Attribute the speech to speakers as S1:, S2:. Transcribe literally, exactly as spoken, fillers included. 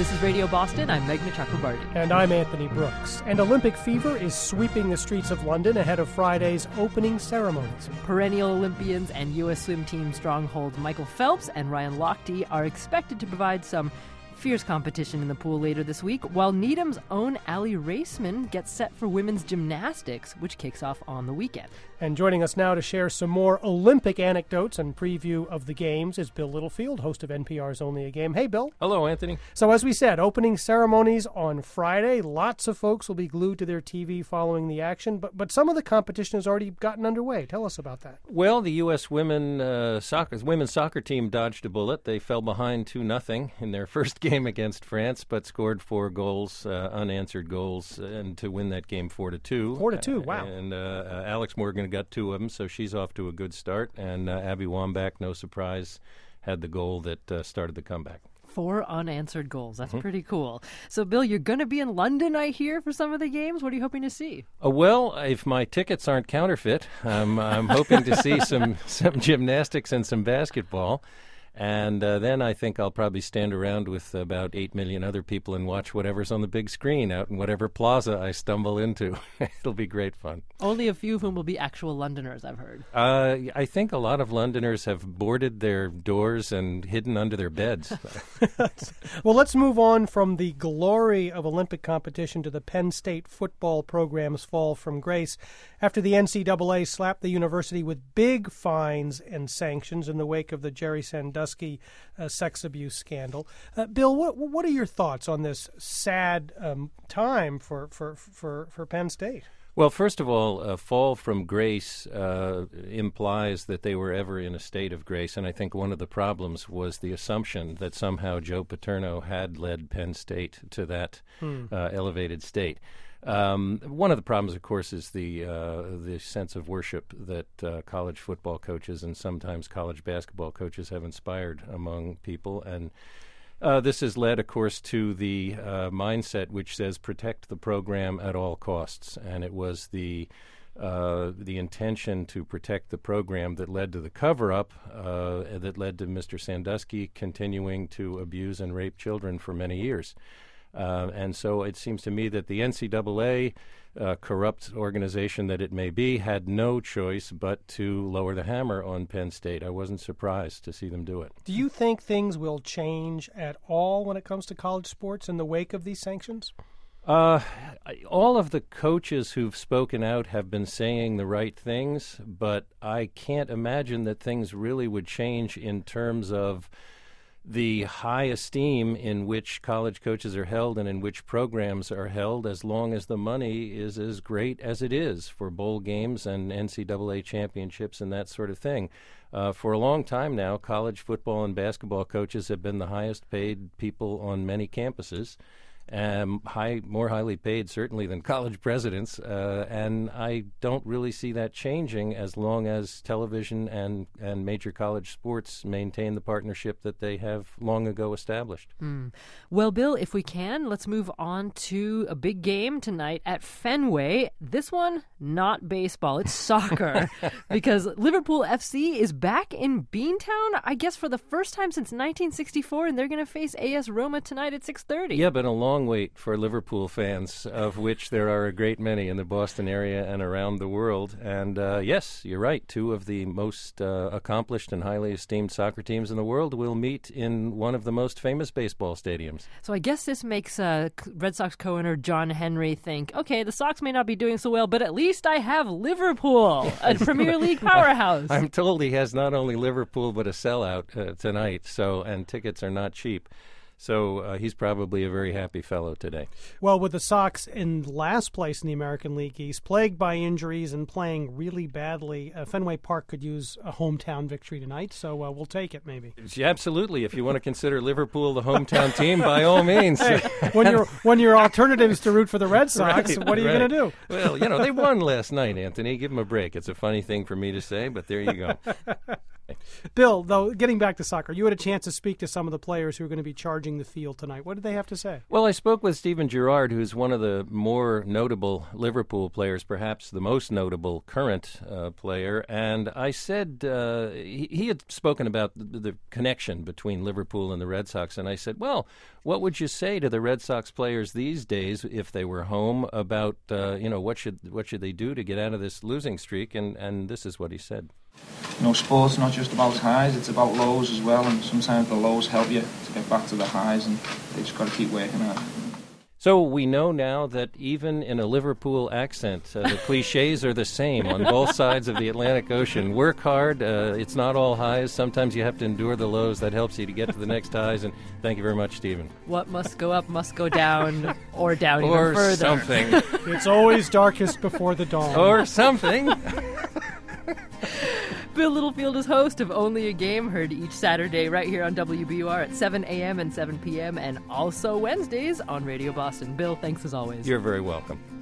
S1: This is Radio Boston. I'm Meghna Chakrabarty.
S2: And I'm Anthony Brooks. And Olympic fever is sweeping the streets of London ahead of Friday's opening ceremonies.
S1: Perennial Olympians and U S swim team strongholds Michael Phelps and Ryan Lochte are expected to provide some fierce competition in the pool later this week, while Needham's own Allie Raceman gets set for women's gymnastics, which kicks off on the weekend.
S2: And joining us now to share some more Olympic anecdotes and preview of the games is Bill Littlefield, host of N P R's Only a Game. Hey, Bill.
S3: Hello, Anthony.
S2: So as we said, opening ceremonies on Friday. Lots of folks will be glued to their T V following the action, but but some of the competition has already gotten underway. Tell us about that.
S3: Well, the U S women uh, soccer women's soccer team dodged a bullet. They fell behind two nothing in their first game against France, but scored four goals, uh, unanswered goals, and to win that game four to two.
S2: Four to two. Wow.
S3: And uh, uh, Alex Morgan got two of them, so she's off to a good start. And uh, Abby Wambach, no surprise, had the goal that uh, started the comeback.
S1: Four unanswered goals. That's
S3: mm-hmm.
S1: pretty cool. So, Bill, you're going to be in London, I hear, for some of the games. What are you hoping to see?
S3: Uh, well, if my tickets aren't counterfeit, um, I'm hoping to see some, some gymnastics and some basketball. And uh, then I think I'll probably stand around with about eight million other people and watch whatever's on the big screen out in whatever plaza I stumble into. It'll be great fun.
S1: Only a few of whom will be actual Londoners, I've heard.
S3: Uh, I think a lot of Londoners have boarded their doors and hidden under their beds.
S2: Well, let's move on from the glory of Olympic competition to the Penn State football program's fall from grace after the N C double A slapped the university with big fines and sanctions in the wake of the Jerry Sandusky uh, sex abuse scandal. Uh, Bill, what what are your thoughts on this sad um, time for, for, for, for Penn State?
S3: Well, first of all, a fall from grace uh, implies that they were ever in a state of grace, and I think one of the problems was the assumption that somehow Joe Paterno had led Penn State to that hmm. uh, elevated state. Um, one of the problems, of course, is the uh, the sense of worship that uh, college football coaches and sometimes college basketball coaches have inspired among people, and Uh, this has led, of course, to the uh, mindset which says protect the program at all costs, and it was the uh, the intention to protect the program that led to the cover-up, uh, that led to Mister Sandusky continuing to abuse and rape children for many years. Uh, and so it seems to me that the N C double A, uh, corrupt organization that it may be, had no choice but to lower the hammer on Penn State. I wasn't surprised to see them do it.
S2: Do you think things will change at all when it comes to college sports in the wake of these sanctions?
S3: Uh, all of the coaches who've spoken out have been saying the right things, but I can't imagine that things really would change in terms of the high esteem in which college coaches are held and in which programs are held, as long as the money is as great as it is for bowl games and N C double A championships and that sort of thing. Uh, for a long time now, college football and basketball coaches have been the highest paid people on many campuses. Um, high, more highly paid, certainly, than college presidents, uh, and I don't really see that changing as long as television and, and major college sports maintain the partnership that they have long ago established.
S1: Mm. Well, Bill, if we can, let's move on to a big game tonight at Fenway. This one, not baseball, it's soccer, because Liverpool F C is back in Beantown, I guess for the first time since nineteen sixty-four, and they're going to face A S Roma tonight at six thirty.
S3: Yeah, but a long wait for Liverpool fans, of which there are a great many in the Boston area and around the world. And uh, yes, you're right, two of the most uh, accomplished and highly esteemed soccer teams in the world will meet in one of the most famous baseball stadiums.
S1: So I guess this makes uh, Red Sox co-owner John Henry think, okay, the Sox may not be doing so well, but at least I have Liverpool, a Premier League powerhouse.
S3: I'm told he has not only Liverpool but a sellout uh, tonight, so and tickets are not cheap. So uh, he's probably a very happy fellow today.
S2: Well, with the Sox in last place in the American League East, plagued by injuries and playing really badly, uh, Fenway Park could use a hometown victory tonight, so uh, we'll take it maybe.
S3: Yeah, absolutely. If you want to consider Liverpool the hometown team, by all means.
S2: Hey, when your when your alternative is to root for the Red Sox,
S3: right,
S2: what are you
S3: right.
S2: going to do?
S3: Well, you know, they won last night, Anthony. Give them a break. It's a funny thing for me to say, but there you go.
S2: Bill, though, getting back to soccer, you had a chance to speak to some of the players who are going to be charging the field tonight. What did they have to say?
S3: Well, I spoke with Steven Gerrard, who's one of the more notable Liverpool players, perhaps the most notable current uh, player. And I said, uh, he, he had spoken about the, the connection between Liverpool and the Red Sox. And I said, well, what would you say to the Red Sox players these days if they were home about, uh, you know, what should what should they do to get out of this losing streak? And, and this is what he said.
S4: You know, sport's not just about highs, it's about lows as well, and sometimes the lows help you to get back to the highs, and they just got to keep working at it.
S3: So we know now that even in a Liverpool accent, uh, the cliches are the same on both sides of the Atlantic Ocean. Work hard. Uh, it's not all highs. Sometimes you have to endure the lows. That helps you to get to the next highs. And thank you very much, Stephen.
S1: What must go up must go down, or down
S3: or
S1: even further.
S3: something.
S2: It's always darkest before the dawn.
S3: Or something.
S1: Bill Littlefield is host of Only a Game, heard each Saturday right here on W B U R at seven a.m. and seven p.m. and also Wednesdays on Radio Boston. Bill, thanks as always.
S3: You're very welcome.